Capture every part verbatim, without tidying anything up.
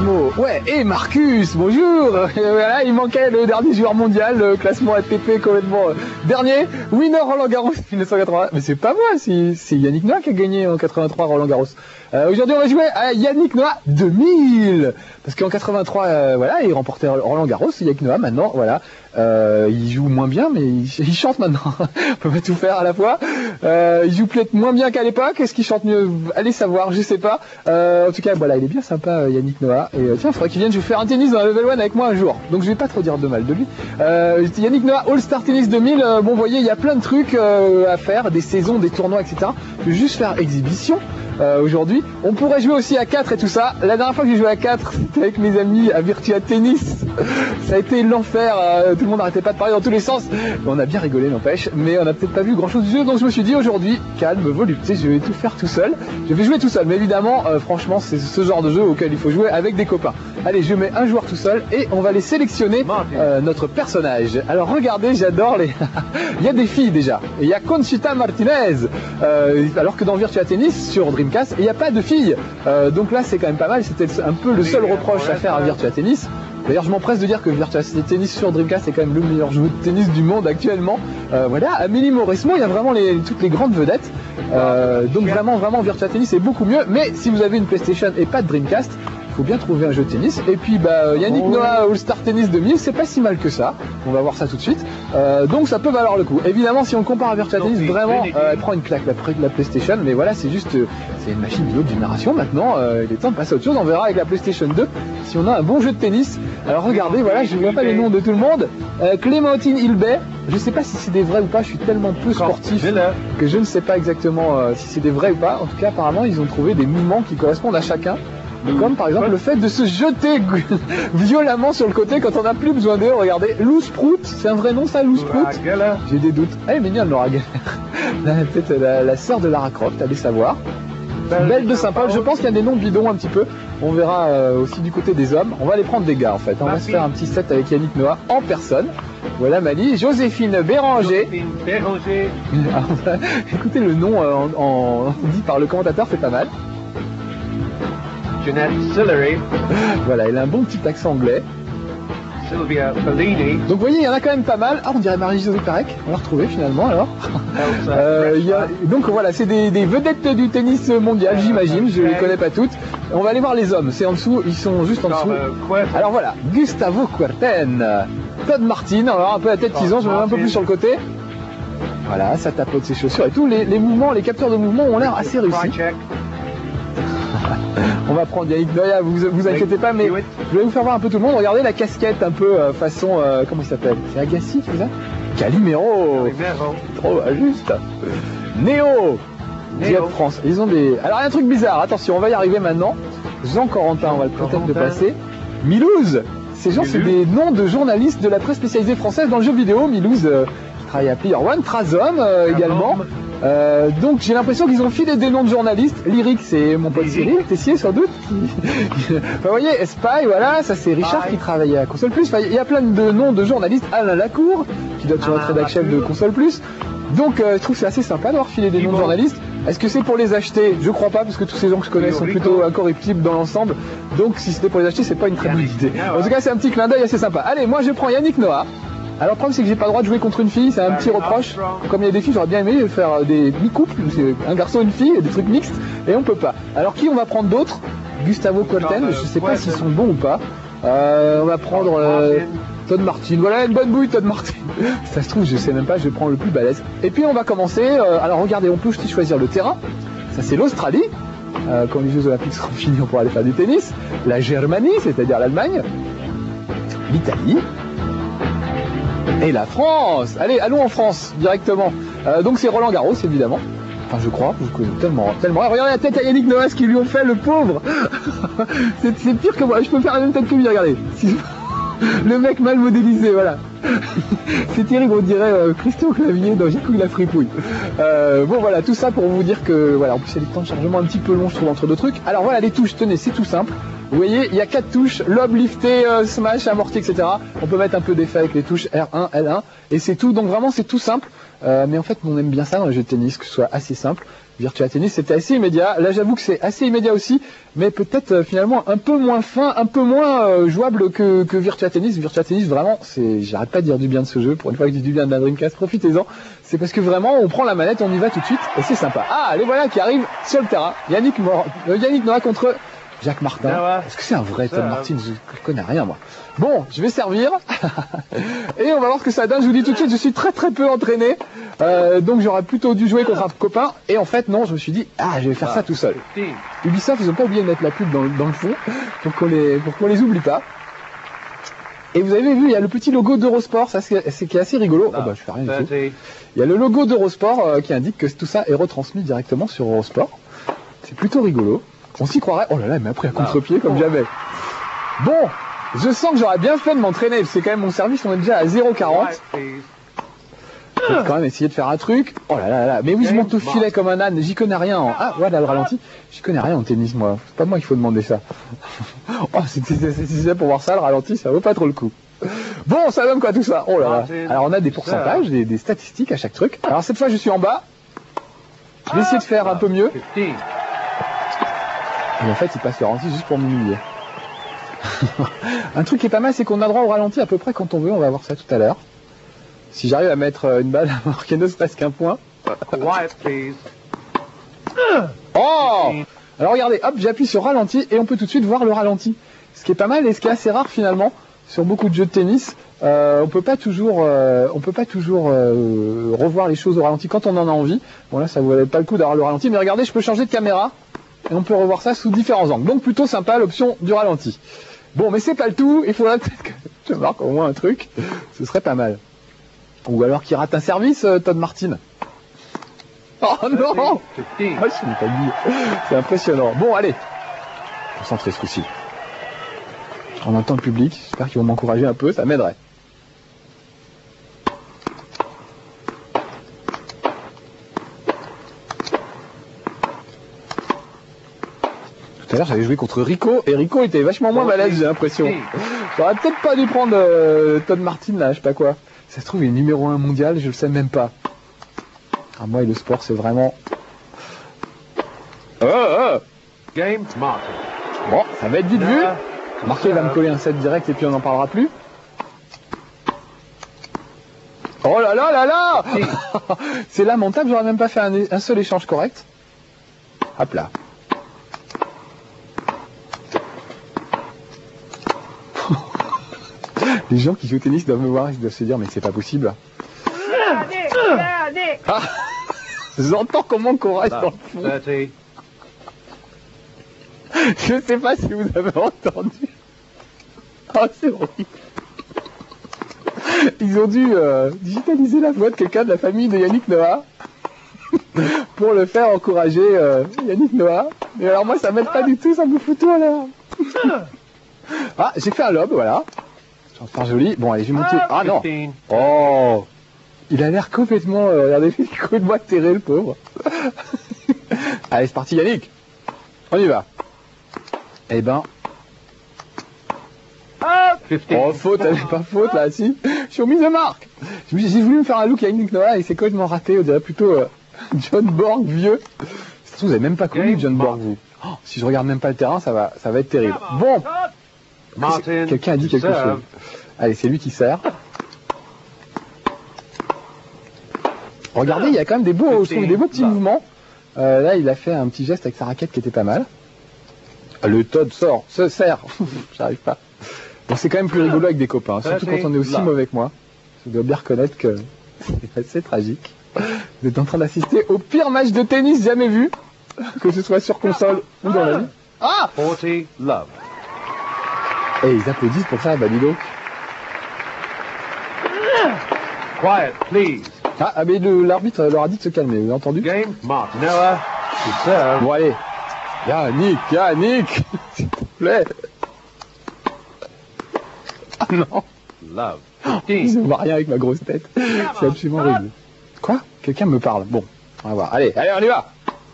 Cosmo, ouais, et Marcus, bonjour. Et voilà, il manquait le dernier joueur mondial, le classement A T P complètement euh, dernier, winner Roland Garros mille neuf cent quatre-vingts. Mais c'est pas moi, c'est Yannick Noah qui a gagné en quatre-vingt-trois Roland Garros. Euh, Aujourd'hui, on va jouer à Yannick Noah deux mille, parce qu'en quatre-vingt-trois, euh, voilà, il remportait Roland Garros. Yannick Noah, maintenant, voilà, euh, il joue moins bien, mais il, il chante maintenant. On peut pas tout faire à la fois. Euh, il joue peut-être moins bien qu'à l'époque. Est-ce qu'il chante mieux? Allez savoir, je sais pas. Euh, en tout cas, voilà, il est bien sympa, Yannick Noah. Et euh, tiens, il faudrait qu'il vienne jouer faire un tennis dans la Level un avec moi un jour. Donc je vais pas trop dire de mal de lui. Euh, Yannick Noah, All-Star Tennis deux mille. Euh, bon, vous voyez, il y a plein de trucs euh, à faire, des saisons, des tournois, et cetera. Je vais juste faire exhibition. Euh, aujourd'hui, on pourrait jouer aussi à quatre et tout ça. La dernière fois que j'ai joué à quatre, c'était avec mes amis à Virtua Tennis. Ça a été l'enfer, euh, tout le monde n'arrêtait pas de parler dans tous les sens. On a bien rigolé, n'empêche, mais on n'a peut-être pas vu grand chose du jeu, donc je me suis dit aujourd'hui, calme, volupté, je vais tout faire tout seul. Je vais jouer tout seul, mais évidemment, euh, franchement, c'est ce genre de jeu auquel il faut jouer avec des copains. Allez, je mets un joueur tout seul et on va les sélectionner euh, notre personnage. Alors regardez, j'adore les... Il y a des filles déjà, et il y a Conchita Martinez, euh, alors que dans Virtua Tennis, sur Dreamcast, il n'y a pas de filles. Euh, donc là, c'est quand même pas mal, c'était un peu le seul reproche à faire à Virtua Tennis. D'ailleurs, je m'empresse de dire que Virtua Tennis sur Dreamcast est quand même le meilleur jeu de tennis du monde actuellement. Euh, voilà, Amélie Mauresmo, il y a vraiment les, toutes les grandes vedettes. Euh, donc vraiment, vraiment, Virtua Tennis est beaucoup mieux. Mais si vous avez une PlayStation et pas de Dreamcast, il faut bien trouver un jeu de tennis. Et puis, bah, Yannick Noah All-Star Tennis deux mille, c'est pas si mal que ça. On va voir ça tout de suite. Euh, donc ça peut valoir le coup. Évidemment, si on compare à Virtua Tennis, vraiment, euh, elle prend une claque la, la PlayStation. Mais voilà, c'est juste, euh, c'est une machine d'une autre génération maintenant. Euh, il est temps de passer à autre chose. On verra avec la PlayStation deux si on a un bon jeu de tennis. Alors regardez, voilà, je ne vois pas les noms de tout le monde. Euh, Clémentine Hilbert, je ne sais pas si c'est des vrais ou pas, je suis tellement peu sportif que je ne sais pas exactement euh, si c'est des vrais ou pas. En tout cas, apparemment, ils ont trouvé des mouvements qui correspondent à chacun. Comme par exemple le fait de se jeter violemment sur le côté quand on n'a plus besoin d'eux. Regardez, Lou Sprout, c'est un vrai nom ça, Lou Sprout? J'ai des doutes. Elle est mignonne, Laura Geller. Peut-être la, la sœur de Lara Croft, allez savoir. Belle de sympa, je pense qu'il y a des noms bidons un petit peu. On verra euh, aussi du côté des hommes. On va aller prendre des gars en fait. On va se faire un petit set avec Yannick Noah en personne. Voilà Mali, Joséphine Béranger. Joséphine Béranger. Écoutez le nom euh, en, en, dit par le commentateur, c'est pas mal. Jeanette Sillery. Voilà, elle a un bon petit accent anglais. Sylvia Bellini. Donc vous voyez, il y en a quand même pas mal. Ah, on dirait Marie-Josée Pérec. On l'a retrouvée finalement alors. euh, il y a... Donc voilà, c'est des, des vedettes du tennis mondial, j'imagine. Je ne les connais pas toutes. On va aller voir les hommes. C'est en dessous, ils sont juste en dessous. Alors voilà, Gustavo Kuerten, Todd Martin. On va voir un peu la tête qu'ils ont. Je vais mettre un peu plus sur le côté. Voilà, ça tapote ses chaussures et tout. Les, les mouvements, les capteurs de mouvement ont l'air assez réussis. On va prendre Yannick Noah, vous vous inquiétez pas, mais je vais vous faire voir un peu tout le monde. Regardez la casquette un peu euh, façon, euh, comment il s'appelle? C'est Agassi, tu vois ça? Calimero. Trop juste. Néo. Néo France. Ils ont des... Alors il y a un truc bizarre, attention, on va y arriver maintenant. Jean Corentin, on va peut-être le passer. Milouz. Ces gens, c'est des noms de journalistes de la presse spécialisée française dans le jeu vidéo. Milouz, euh, qui travaille à Player One. Trazom euh, également. Euh, donc j'ai l'impression qu'ils ont filé des noms de journalistes. Lyric, c'est mon pote Cyril Tessier sans doute. Enfin, vous voyez, Spy, voilà, ça c'est Richard qui travaillait à Console Plus. Enfin, il y a plein de noms de journalistes. Alain Lacour, qui doit être rédac chef de Console Plus. Donc euh, je trouve que c'est assez sympa d'avoir filé des noms de journalistes. Est-ce que c'est pour les acheter? Je crois pas, parce que tous ces gens que je connais sont plutôt incorruptibles dans l'ensemble. Donc si c'était pour les acheter, c'est pas une très bonne idée. En tout cas, c'est un petit clin d'œil assez sympa. Allez, moi je prends Yannick Noah. Alors le problème c'est que j'ai pas le droit de jouer contre une fille, c'est un petit reproche. Comme il y a des filles, j'aurais bien aimé faire des mi-couples, un garçon et une fille, des trucs mixtes, et on peut pas. Alors qui on va prendre d'autres? Gustavo Kuerten, je sais pas s'ils sont bons ou pas. Euh, on va prendre euh, Todd Martin, voilà une bonne bouille Todd Martin. Ça se trouve, je sais même pas, je vais prendre le plus balèze. Et puis on va commencer, euh, alors regardez, on peut aussi choisir le terrain. Ça c'est l'Australie, euh, quand les Jeux Olympiques seront finis on pourra aller faire du tennis. La Germanie, c'est-à-dire l'Allemagne. L'Italie. Et la France. Allez, allons en France, directement. Euh, donc c'est Roland Garros, évidemment. Enfin, je crois, je connais tellement, tellement. Regardez la tête à Yannick Noah, ce qu'ils lui ont fait, le pauvre. C'est pire que moi, je peux faire la même tête que lui, regardez. Le mec mal modélisé, voilà. C'est terrible, on dirait euh, Christian Clavier dans Jacouille la fripouille. Euh, bon voilà, tout ça pour vous dire que, voilà, en plus il y a des temps de chargement un petit peu longs, je trouve, entre deux trucs. Alors voilà, les touches, tenez, c'est tout simple. Vous voyez, il y a quatre touches, lob, lifté, euh, smash, amorti, et cetera. On peut mettre un peu d'effet avec les touches R un, L un, et c'est tout. Donc vraiment, c'est tout simple. Euh, mais en fait, on aime bien ça dans les jeux de tennis, que ce soit assez simple. Virtua Tennis, c'était assez immédiat. Là, j'avoue que c'est assez immédiat aussi, mais peut-être euh, finalement un peu moins fin, un peu moins euh, jouable que, que Virtua Tennis. Virtua Tennis, vraiment, c'est, j'arrête pas de dire du bien de ce jeu. Pour une fois que je dis du bien de la Dreamcast, profitez-en. C'est parce que vraiment, on prend la manette, on y va tout de suite, et c'est sympa. Ah, les voilà qui arrivent sur le terrain. Yannick, Mor- euh, Yannick Noah contre Jacques Martin. Est-ce que c'est un vrai Todd Martin? Je, je connais rien, moi. Bon, je vais servir. Et on va voir ce que ça donne. Je vous dis tout de suite, je suis très très peu entraîné. Euh, donc j'aurais plutôt dû jouer contre un copain. Et en fait, non, je me suis dit, ah, je vais faire ça tout seul. Ubisoft, ils ont pas oublié de mettre la pub dans, dans le fond. Pour qu'on les, pour qu'on les oublie pas. Et vous avez vu, il y a le petit logo d'Eurosport. Ça, c'est, c'est qui est assez rigolo. Oh bah, je fais rien du tout. Il y a le logo d'Eurosport euh, qui indique que tout ça est retransmis directement sur Eurosport. C'est plutôt rigolo. On s'y croirait. Oh là là, mais après à contre-pied comme jamais. Bon, je sens que j'aurais bien fait de m'entraîner. C'est quand même mon service, on est déjà à zéro virgule quarante. Je vais quand même essayer de faire un truc. Oh là là là. Mais oui, je monte au filet comme un âne. J'y connais rien. En... Ah, voilà le ralenti. J'y connais rien en tennis, moi. C'est pas moi qu'il faut demander ça. Oh, c'est, c'est, c'est, c'est pour voir ça, le ralenti, ça vaut pas trop le coup. Bon, ça donne quoi tout ça? Oh là là. Alors on a des pourcentages, des, des statistiques à chaque truc. Alors cette fois, je suis en bas. Je vais essayer de faire un peu mieux. Et en fait, il passe le ralenti juste pour m'humilier. Un truc qui est pas mal, c'est qu'on a droit au ralenti à peu près quand on veut. On va voir ça tout à l'heure. Si j'arrive à mettre une balle à marquer ne serait-ce qu'un point. Oh! Alors regardez, hop, j'appuie sur ralenti et on peut tout de suite voir le ralenti. Ce qui est pas mal et ce qui est assez rare finalement sur beaucoup de jeux de tennis. Euh, on peut pas toujours, euh, on peut pas toujours euh, revoir les choses au ralenti quand on en a envie. Bon là, ça ne valait pas le coup d'avoir le ralenti, mais regardez, je peux changer de caméra. Et on peut revoir ça sous différents angles. Donc plutôt sympa l'option du ralenti. Bon, mais c'est pas le tout. Il faudrait peut-être que je marque au moins un truc. Ce serait pas mal. Ou alors qu'il rate un service, euh, Todd Martin. Oh non! Ah, je n'ai pas dit. C'est impressionnant. Bon, allez. Concentrez ce coup-ci. On entend le public. J'espère qu'ils vont m'encourager un peu. Ça m'aiderait. Tout à l'heure, j'avais joué contre Rico, et Rico était vachement moins balèze, j'ai l'impression. J'aurais peut-être pas dû prendre euh, Todd Martin, là, je sais pas quoi. Ça se trouve, il est numéro un mondial, je le sais même pas. Ah, moi, et le sport, c'est vraiment... Oh, oh. Game Martin. Bon, ça va être vite vu. Marqué, il va me coller un set direct, et puis on n'en parlera plus. Oh là là là là. C'est lamentable, j'aurais même pas fait un, un seul échange correct. Hop là. Les gens qui jouent au tennis doivent me voir, ils doivent se dire mais c'est pas possible. Ah, j'entends comment qu'on reste dans le fond. Je sais pas si vous avez entendu. Oh, c'est horrible. Ils ont dû euh, digitaliser la voix de quelqu'un de la famille de Yannick Noah pour le faire encourager euh, Yannick Noah. Et alors moi ça m'aide pas du tout, ça me fout tout à l'air. Ah, j'ai fait un lob, voilà. Je vais en faire joli. Bon, allez, je vais monter. Ah non. Oh, il a l'air complètement, euh, regardez, il est complètement atterré, le pauvre. Allez, c'est parti, Yannick. On y va. Eh ben. Oh, faute, elle est pas faute, là, si. Je suis au mise de marque. J'ai voulu me faire un look à Yannick Noah et c'est complètement raté. On dirait plutôt euh, John Borg vieux. C'est tout, vous avez même pas connu John Borg, vous. Oh, si je regarde même pas le terrain, ça va, ça va être terrible. Bon. Quelqu'un a dit quelque chose. Allez, c'est lui qui sert. Regardez, il y a quand même des beaux, je trouve, des beaux petits mouvements. Euh, là, il a fait un petit geste avec sa raquette qui était pas mal. Le Todd sort, se sert. J'arrive pas. Bon, c'est quand même plus rigolo avec des copains, surtout quand on est aussi mauvais que moi. Je dois bien reconnaître que c'est assez tragique. Vous êtes en train d'assister au pire match de tennis jamais vu, que ce soit sur console ou dans la vie. Ah! forty love. Et ils applaudissent pour ça, bah dis donc. Quiet, please. Ah, ah mais le, l'arbitre leur a dit de se calmer, vous avez entendu? Game Martin. Noah, to serve. Bon allez. Yannick, Yannick, s'il te plaît. Ah non. Love. Je ne vois rien avec ma grosse tête. C'est absolument horrible. Quoi? Quelqu'un me parle. Bon, on va voir. Allez, allez, on y va.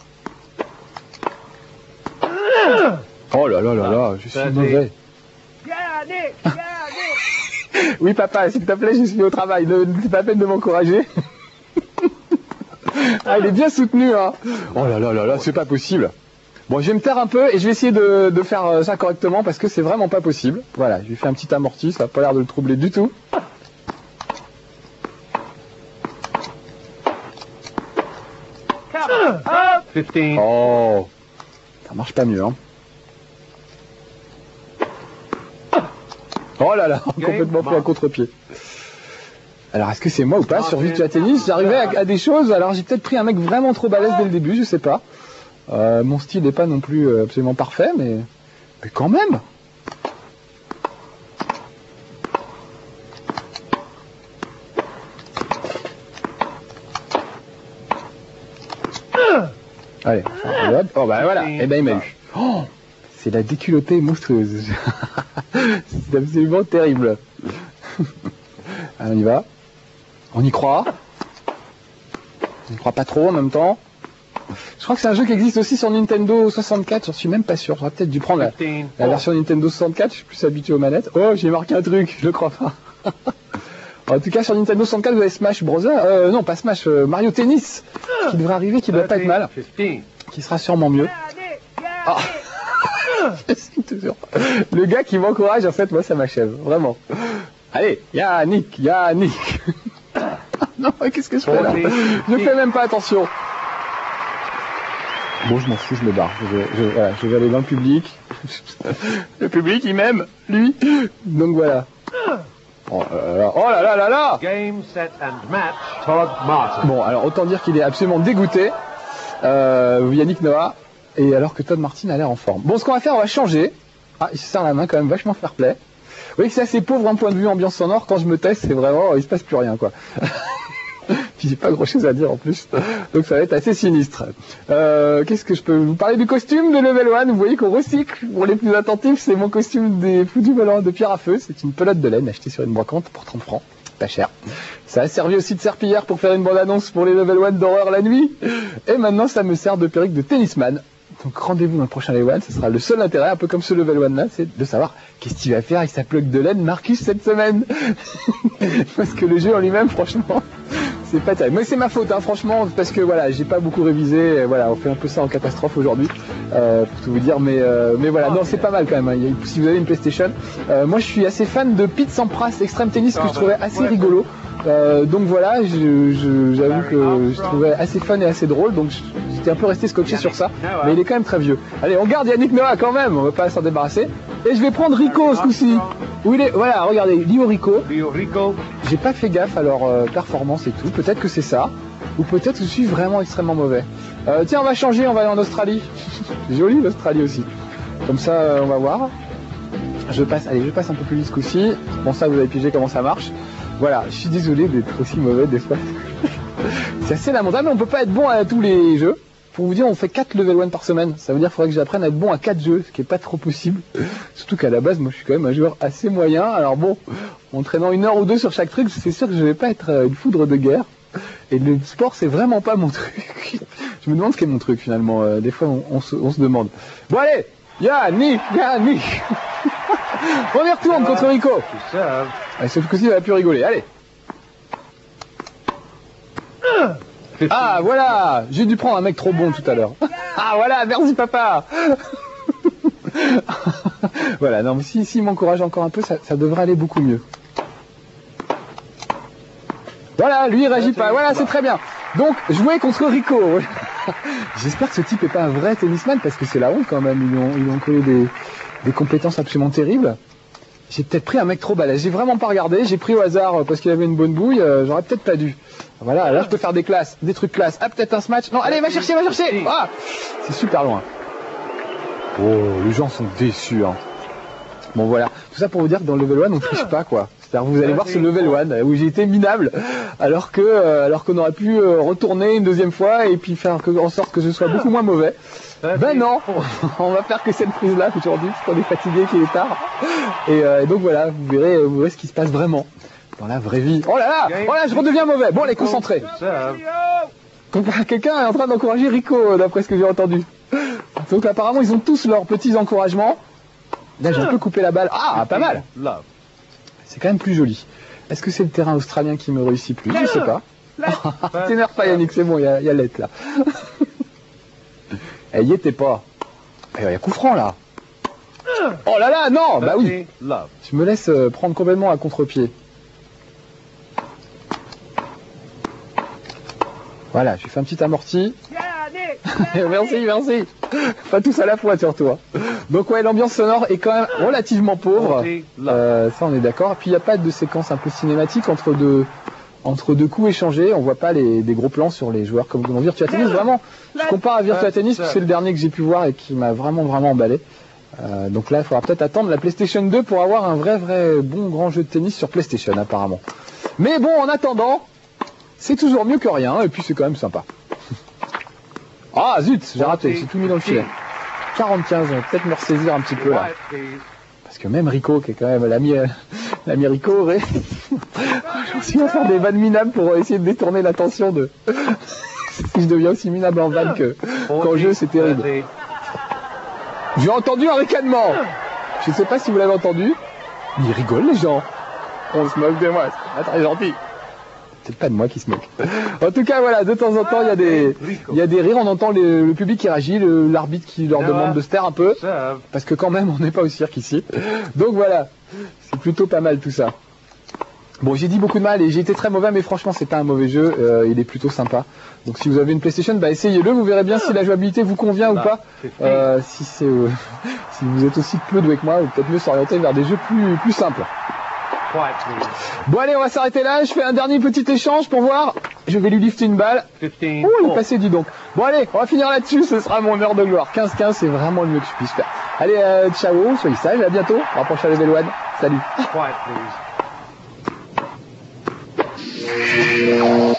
Oh là là là là, je suis mauvais. Oui papa, s'il te plaît, je suis au travail. Ne, c'est pas la peine de m'encourager. Ah, il est bien soutenu, hein. Oh là là là là, c'est pas possible. Bon, je vais me taire un peu et je vais essayer de, de faire ça correctement parce que c'est vraiment pas possible. Voilà, je lui fais un petit amorti, ça a pas l'air de le troubler du tout. fifteen. Oh, ça marche pas mieux, hein. Oh là là, complètement pris à contre-pied. Alors, est-ce que c'est moi ou pas sur Virtua Tennis? J'arrivais à, à des choses, alors j'ai peut-être pris un mec vraiment trop balèze dès le début, je sais pas. Euh, mon style n'est pas non plus euh, absolument parfait, mais, mais quand même. Allez, hop, oh bah voilà, et ben il m'a eu. Oh, c'est la déculottée monstrueuse. C'est absolument terrible. Allez, on y va. On y croit. On y croit pas trop en même temps. Je crois que c'est un jeu qui existe aussi sur Nintendo soixante-quatre, j'en suis même pas sûr. J'aurais peut-être dû prendre la, la version Nintendo soixante-quatre, je suis plus habitué aux manettes. Oh, j'ai marqué un truc, je le crois pas. En tout cas, sur Nintendo soixante-quatre, vous avez Smash Bros. Euh, non, pas Smash, euh, Mario Tennis, qui devrait arriver, qui doit pas être mal, qui sera sûrement mieux. Ah. Le gars qui m'encourage, en fait, moi, ça m'achève, vraiment. Allez, Yannick, Yannick. Non, qu'est-ce que je fais là? Je fais même pas attention. Bon, je m'en fous, je me barre. Je vais, je, voilà, je vais aller dans le public. Le public, il m'aime, lui. Donc voilà. Oh là là, oh là là là là. Game, set and match, Todd Martin. Bon, alors autant dire qu'il est absolument dégoûté, euh, Yannick Noah, et alors que Todd Martin a l'air en forme. Bon, ce qu'on va faire, on va changer. Ah, il se serre la main quand même, vachement fair play. Vous voyez que c'est assez pauvre d'un point de vue ambiance sonore. Quand je me teste, c'est vraiment, il se passe plus rien, quoi. Puis j'ai pas grand chose à dire en plus, donc ça va être assez sinistre. Euh, Qu'est-ce que je peux vous parler du costume de Level un? Vous voyez qu'on recycle, pour les plus attentifs, c'est mon costume des foutus volants de pierre à feu. C'est une pelote de laine achetée sur une brocante pour trente francs, pas cher. Ça a servi aussi de serpillière pour faire une bande-annonce pour les Level un d'horreur la nuit. Et maintenant ça me sert de perruque de tennisman. Donc rendez-vous dans le prochain Level un, ce sera le seul intérêt, un peu comme ce Level un là, c'est de savoir qu'est-ce qu'il va faire avec sa pelote de laine Marcus cette semaine. Parce que le jeu en lui-même, franchement, c'est pas terrible. Mais c'est ma faute, hein, franchement, parce que voilà, j'ai pas beaucoup révisé, voilà, on fait un peu ça en catastrophe aujourd'hui, euh, pour tout vous dire, mais, euh, mais voilà, non, c'est pas mal quand même, hein. Si vous avez une PlayStation. Euh, moi je suis assez fan de Pete Sampras Extreme Tennis, que je trouvais assez rigolo. Euh, donc voilà, je, je, j'avoue que je trouvais assez fun et assez drôle, donc j'étais un peu resté scotché sur ça, mais il est quand même très vieux. Allez, on garde Yannick Noah quand même, on va pas s'en débarrasser. Et je vais prendre Rico ce coup-ci. Où il est, voilà, regardez, Lio Rico. Lio Rico. J'ai pas fait gaffe à leur euh, performance et tout, peut-être que c'est ça, ou peut-être que je suis vraiment extrêmement mauvais. Euh, tiens, on va changer, on va aller en Australie. Joli l'Australie aussi. Comme ça, euh, on va voir. Je passe, allez, je passe un peu plus vite ce coup-ci. Bon, ça, vous avez pigé comment ça marche. Voilà, je suis désolé d'être aussi mauvais des fois. C'est assez lamentable, mais on peut pas être bon à tous les jeux. Pour vous dire, on fait quatre level un par semaine. Ça veut dire qu'il faudrait que j'apprenne à être bon à quatre jeux, ce qui est pas trop possible. Surtout qu'à la base, moi je suis quand même un joueur assez moyen. Alors bon, en traînant une heure ou deux sur chaque truc, c'est sûr que je vais pas être une foudre de guerre. Et le sport, c'est vraiment pas mon truc. Je me demande ce qu'est mon truc finalement. Euh, des fois, on, on, se, on se demande. Bon allez, Yannick, Yannick. On y retourne contre Rico. Allez, ce coup-ci, il va plus rigoler. Allez. Ah, voilà. J'ai dû prendre un mec trop bon tout à l'heure. Ah, voilà. Merci, papa. Voilà. Non, mais si, si il m'encourage encore un peu, ça, ça devrait aller beaucoup mieux. Voilà. Lui, il réagit pas. Voilà, c'est très bien. Donc, jouer contre Rico. J'espère que ce type est pas un vrai tennisman parce que c'est la honte quand même. Ils lui ont, ils lui ont collé des, des compétences absolument terribles. J'ai peut-être pris un mec trop balèze. J'ai vraiment pas regardé. J'ai pris au hasard parce qu'il avait une bonne bouille. Euh, J'aurais peut-être pas dû. Voilà, là je peux faire des classes, des trucs classes. Ah, peut-être un smash. Non, allez, va chercher, va chercher. Ah, c'est super loin. Oh, les gens sont déçus. Hein. Bon, voilà. Tout ça pour vous dire que dans le level un, on triche pas, quoi. C'est-à-dire, vous allez voir ce level un où j'ai été minable, alors que, euh, alors qu'on aurait pu euh, retourner une deuxième fois et puis faire que, en sorte que je sois beaucoup moins mauvais. Ben non, on va faire que cette prise-là aujourd'hui, parce qu'on est fatigué, qu'il est tard. Et, euh, et donc voilà, vous verrez, vous verrez ce qui se passe vraiment dans la vraie vie. Oh là là, oh là, je redeviens mauvais. Bon, allez, concentré. Quelqu'un est en train d'encourager Rico, d'après ce que j'ai entendu. Donc apparemment, ils ont tous leurs petits encouragements. Là, j'ai un peu coupé la balle. Ah, pas mal. C'est quand même plus joli. Est-ce que c'est le terrain australien qui me réussit plus? Je sais pas. T'énerve pas Yannick, c'est bon, il y a, y a l'être là. Elle y était pas. Il y a coup franc là. Oh là là, non, bah oui. Je me laisse euh, prendre complètement à contre-pied. Voilà, j'ai fait un petit amorti. Merci, merci. Pas tous à la fois surtout. Hein. Donc ouais, l'ambiance sonore est quand même relativement pauvre. Euh, ça, on est d'accord. Et puis il n'y a pas de séquence un peu cinématique entre deux, entre deux coups échangés. On voit pas les, des gros plans sur les joueurs comme dans Virtua Tennis. Vraiment, je compare à Virtua Tennis, c'est le dernier que j'ai pu voir et qui m'a vraiment, vraiment emballé. Euh, donc là, il faudra peut-être attendre la PlayStation deux pour avoir un vrai, vrai bon grand jeu de tennis sur PlayStation apparemment. Mais bon, en attendant, c'est toujours mieux que rien et puis c'est quand même sympa. Ah zut, j'ai raté, j'ai tout mis dans le filet. quarante-quinze, on va peut-être me ressaisir un petit peu là. Parce que même Rico, qui est quand même l'ami l'ami Rico, ouais. Je me suis à faire des vannes minables pour essayer de détourner l'attention de... Si je deviens aussi minable en vanne que qu'en jeu, c'est terrible. J'ai entendu un ricanement. Je ne sais pas si vous l'avez entendu. Ils rigolent les gens. On se moque de moi, c'est pas très gentil. C'est pas de moi qui se moque. En tout cas, voilà, de temps en temps, il y a des, il y a des rires, on entend le, le public qui réagit, le, l'arbitre qui leur demande de se taire un peu, parce que quand même, on n'est pas au cirque ici. Donc voilà, c'est plutôt pas mal tout ça. Bon, j'ai dit beaucoup de mal et j'ai été très mauvais, mais franchement, c'est pas un mauvais jeu, euh, il est plutôt sympa. Donc si vous avez une PlayStation, bah essayez-le, vous verrez bien si la jouabilité vous convient ou pas. Euh, si c'est, euh, si vous êtes aussi peu doué que moi, ou peut-être mieux s'orienter vers des jeux plus, plus simples. Bon allez, on va s'arrêter là, je fais un dernier petit échange pour voir. Je vais lui lifter une balle. Ouh, il est passé, dis donc. Bon allez, on va finir là-dessus, ce sera mon heure de gloire. quinze quinze, c'est vraiment le mieux que je puisse faire. Allez, euh, ciao, soyez sages, à bientôt. On rapproche à Level un. Salut.